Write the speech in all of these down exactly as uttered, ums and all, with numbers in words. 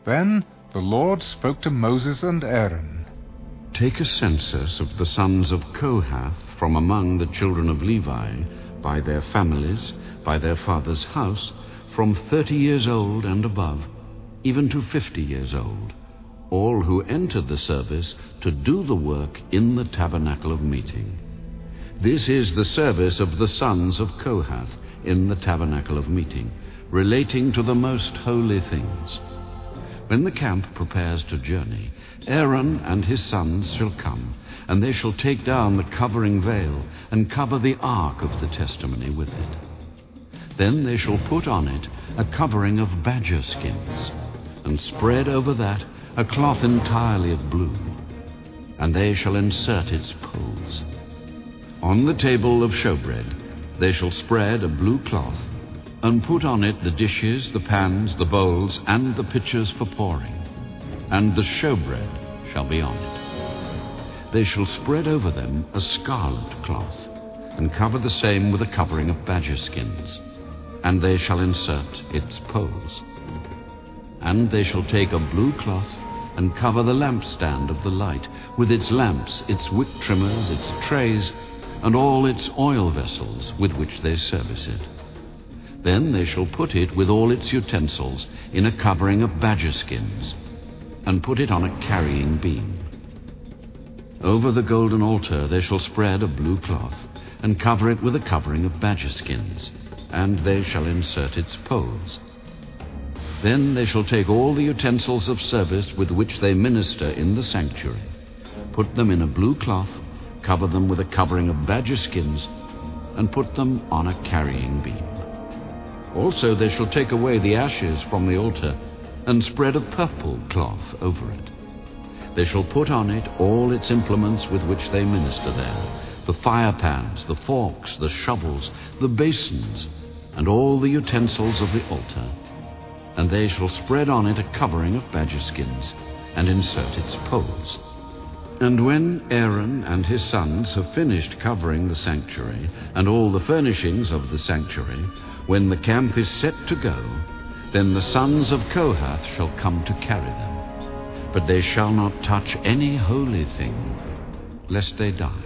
Then the Lord spoke to Moses and Aaron. Take a census of the sons of Kohath from among the children of Levi, by their families, by their father's house, from thirty years old and above, even to fifty years old, all who entered the service to do the work in the tabernacle of meeting. This is the service of the sons of Kohath in the tabernacle of meeting, relating to the most holy things. When the camp prepares to journey, Aaron and his sons shall come, and they shall take down the covering veil and cover the ark of the testimony with it. Then they shall put on it a covering of badger skins, and spread over that a cloth entirely of blue, and they shall insert its poles. On the table of showbread they shall spread a blue cloth, and put on it the dishes, the pans, the bowls, and the pitchers for pouring, and the showbread shall be on it. They shall spread over them a scarlet cloth, and cover the same with a covering of badger skins, and they shall insert its poles. And they shall take a blue cloth, and cover the lampstand of the light, with its lamps, its wick trimmers, its trays, and all its oil vessels with which they service it. Then they shall put it with all its utensils in a covering of badger skins, and put it on a carrying beam. Over the golden altar they shall spread a blue cloth, and cover it with a covering of badger skins, and they shall insert its poles. Then they shall take all the utensils of service with which they minister in the sanctuary, put them in a blue cloth, cover them with a covering of badger skins, and put them on a carrying beam. Also they shall take away the ashes from the altar, and spread a purple cloth over it. They shall put on it all its implements with which they minister there, the fire pans, the forks, the shovels, the basins, and all the utensils of the altar. And they shall spread on it a covering of badger skins, and insert its poles. And when Aaron and his sons have finished covering the sanctuary, and all the furnishings of the sanctuary, when the camp is set to go, then the sons of Kohath shall come to carry them. But they shall not touch any holy thing, lest they die.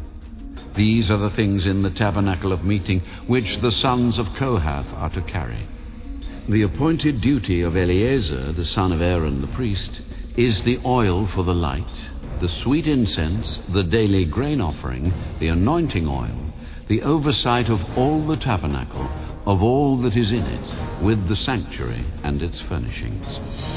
These are the things in the tabernacle of meeting which the sons of Kohath are to carry. The appointed duty of Eleazar, the son of Aaron the priest, is the oil for the light, the sweet incense, the daily grain offering, the anointing oil, the oversight of all the tabernacle, of all that is in it, with the sanctuary and its furnishings.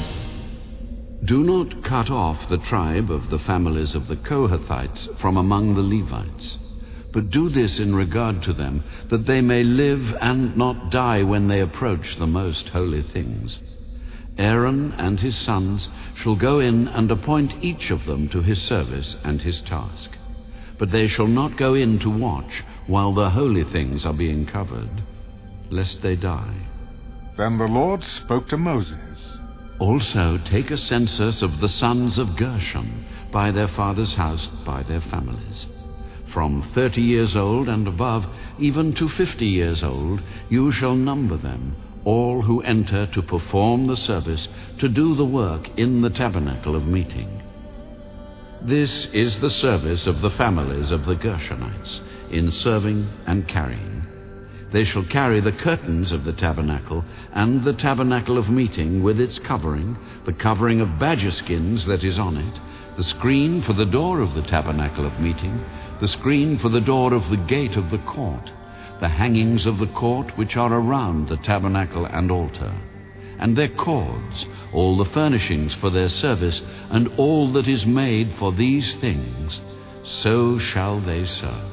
Do not cut off the tribe of the families of the Kohathites from among the Levites, but do this in regard to them, that they may live and not die when they approach the most holy things. Aaron and his sons shall go in and appoint each of them to his service and his task. But they shall not go in to watch while the holy things are being covered, lest they die. Then the Lord spoke to Moses. Also take a census of the sons of Gershon, by their father's house, by their families. From thirty years old and above, even to fifty years old, you shall number them, all who enter to perform the service, to do the work in the tabernacle of meeting. This is the service of the families of the Gershonites, in serving and carrying. They shall carry the curtains of the tabernacle, and the tabernacle of meeting with its covering, the covering of badger skins that is on it, the screen for the door of the tabernacle of meeting, the screen for the door of the gate of the court, the hangings of the court which are around the tabernacle and altar, and their cords, all the furnishings for their service, and all that is made for these things, so shall they serve.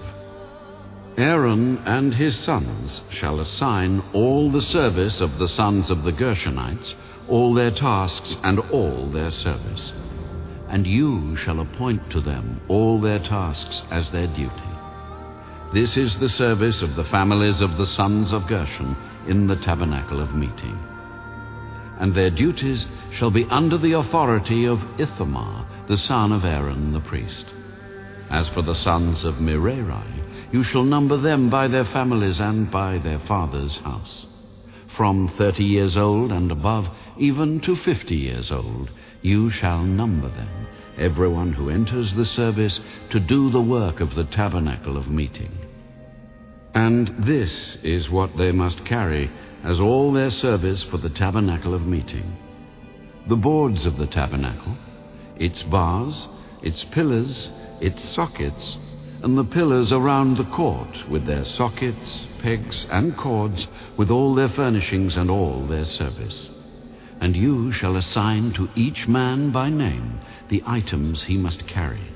Aaron and his sons shall assign all the service of the sons of the Gershonites, all their tasks and all their service. And you shall appoint to them all their tasks as their duty. This is the service of the families of the sons of Gershon in the tabernacle of meeting. And their duties shall be under the authority of Ithamar, the son of Aaron the priest. As for the sons of Merari, you shall number them by their families and by their father's house. from thirty years old and above, even to fifty years old, you shall number them, everyone who enters the service to do the work of the tabernacle of meeting. And this is what they must carry as all their service for the tabernacle of meeting: the boards of the tabernacle, its bars, its pillars, its sockets, and the pillars around the court, with their sockets, pegs, and cords, with all their furnishings and all their service. And you shall assign to each man by name the items he must carry.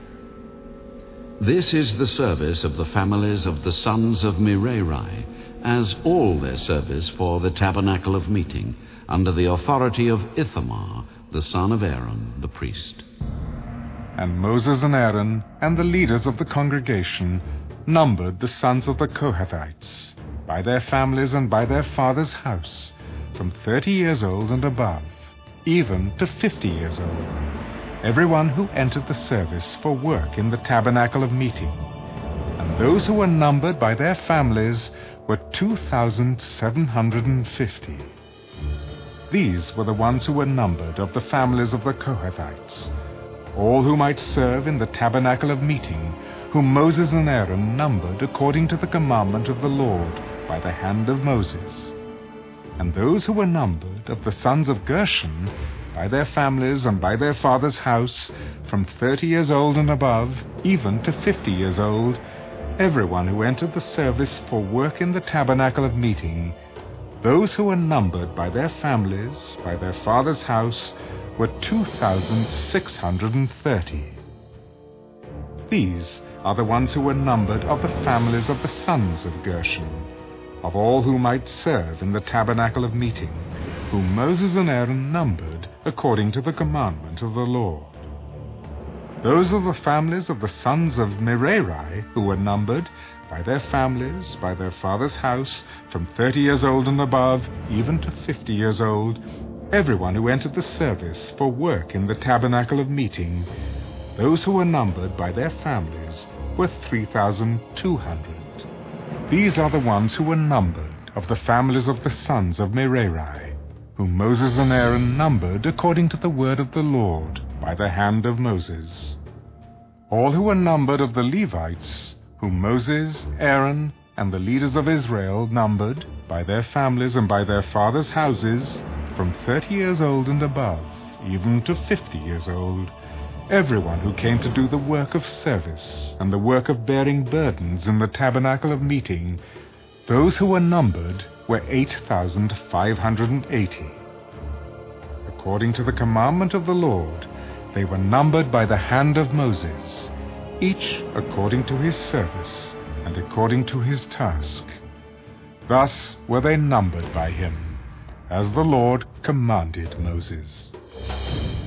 This is the service of the families of the sons of Merari, as all their service for the tabernacle of meeting, under the authority of Ithamar, the son of Aaron, the priest. And Moses and Aaron and the leaders of the congregation numbered the sons of the Kohathites, by their families and by their father's house, from thirty years old and above, even to fifty years old, everyone who entered the service for work in the tabernacle of meeting. And those who were numbered by their families were two thousand seven hundred fifty. These were the ones who were numbered of the families of the Kohathites, all who might serve in the tabernacle of meeting, whom Moses and Aaron numbered according to the commandment of the Lord by the hand of Moses. And those who were numbered of the sons of Gershon, by their families and by their father's house, from thirty years old and above, even to fifty years old, everyone who entered the service for work in the tabernacle of meeting, those who were numbered by their families, by their father's house, were two thousand six hundred thirty. These are the ones who were numbered of the families of the sons of Gershon, of all who might serve in the tabernacle of meeting, whom Moses and Aaron numbered according to the commandment of the Lord. Those are the families of the sons of Merari, who were numbered by their families, by their father's house, from thirty years old and above, even to fifty years old, everyone who entered the service for work in the tabernacle of meeting. Those who were numbered by their families were three thousand two hundred. These are the ones who were numbered of the families of the sons of Merari, whom Moses and Aaron numbered according to the word of the Lord by the hand of Moses. All who were numbered of the Levites, whom Moses, Aaron, and the leaders of Israel numbered by their families and by their fathers' houses, from thirty years old and above, even to fifty years old, everyone who came to do the work of service and the work of bearing burdens in the tabernacle of meeting, those who were numbered were eight thousand five hundred eighty. According to the commandment of the Lord, they were numbered by the hand of Moses, each according to his service and according to his task. Thus were they numbered by him, as the Lord commanded Moses.